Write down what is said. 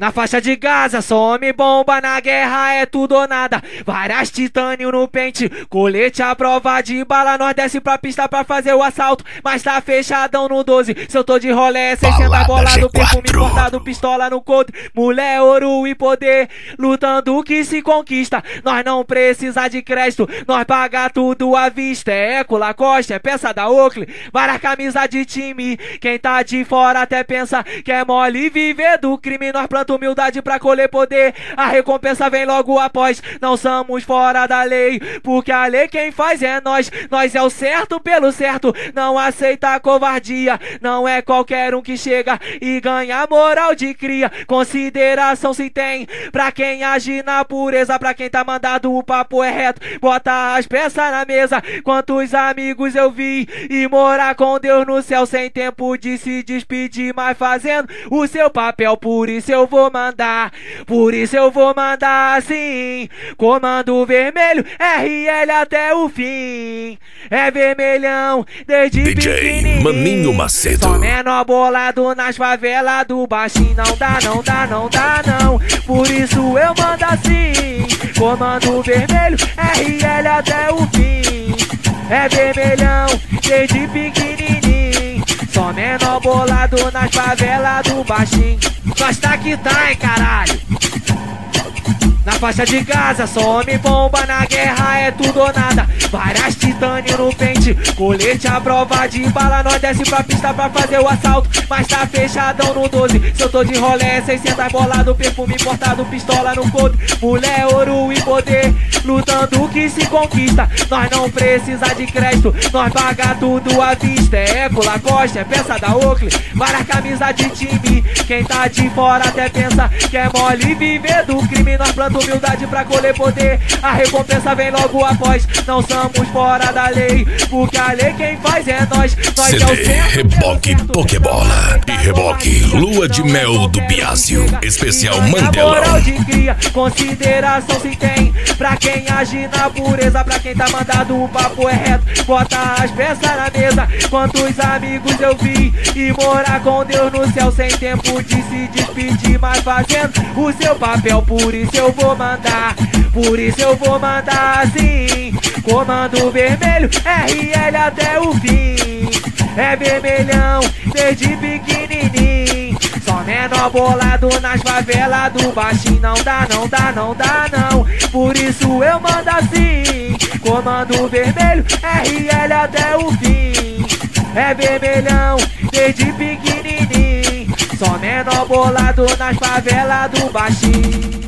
Na faixa de Gaza, só homem bomba, na guerra é tudo ou nada. Várias titânio no pente, colete à prova de bala. Nós desce pra pista pra fazer o assalto, mas tá fechadão no 12. Se eu tô de rolé, 60 bolado, perfume importado, pistola no coldre. Mulher, ouro e poder, lutando o que se conquista. Nós não precisa de crédito, nós paga tudo à vista. É Eco, Lacoste, é peça da Oakley, várias camisas de time. Quem tá de fora até pensa que é mole viver do crime. Nós planta humildade pra colher poder, a recompensa vem logo após. Não somos fora da lei, porque a lei quem faz é nós. Nós é o certo pelo certo, não aceita covardia. Não é qualquer um que chega e ganha moral de cria. Consideração se tem pra quem age na pureza, pra quem tá mandado o papo é reto. Bota as peças na mesa, quantos amigos eu vi e morar com Deus no céu sem tempo de se despedir, mas fazendo o seu papel. Por isso eu vou mandar, por isso eu vou mandar sim. Comando vermelho, RL até o fim. É vermelhão desde DJ Maninho Macedo. Só menor bolado nas favelas do baixinho. Não dá, não dá, não dá não. Por isso eu mando assim. Comando vermelho, RL até o fim. É vermelhão desde pequenininho. Só menor bolado nas favelas do baixinho. Nós tá que tá, hein, caralho. Na faixa de Gaza, só homem bomba, na guerra é tudo ou nada. Várias titânio no pente, colete à prova de bala. Nós desce pra pista pra fazer o assalto, mas tá fechadão no 12. Se eu tô de rolé, 600 bolado, perfume importado, pistola no coldre. Mulher, ouro e poder, lutando o que se conquista. Nós não precisa de crédito, nós paga tudo à vista. É Eco, Lacoste, é peça da Oakley, várias camisas de time. Quem tá de fora até pensa que é mole viver do crime. Nós planta humildade pra colher poder, a recompensa vem logo após. Não somos fora da lei, porque a lei quem faz é nós. Nós CD, é o certo, Reboque Pokébola e Reboque Lua de Mel do Biásio, especial Mandelão. Moral de cria, consideração se tem pra quem age na pureza, pra quem tá mandado o papo é reto. Bota as peças na mesa, quantos amigos eu vi e morar com Deus no céu sem tempo de se despedir, mas fazendo o seu papel. Por isso eu vou mandar, por isso eu vou mandar sim. Comando vermelho, RL até o fim. É vermelhão desde pequenininho. Só menor bolado nas favelas do baixinho. Não dá, não dá, não dá não. Por isso eu mando assim. Comando vermelho, RL até o fim. É vermelhão desde pequenininho. Só menor bolado nas favelas do baixinho.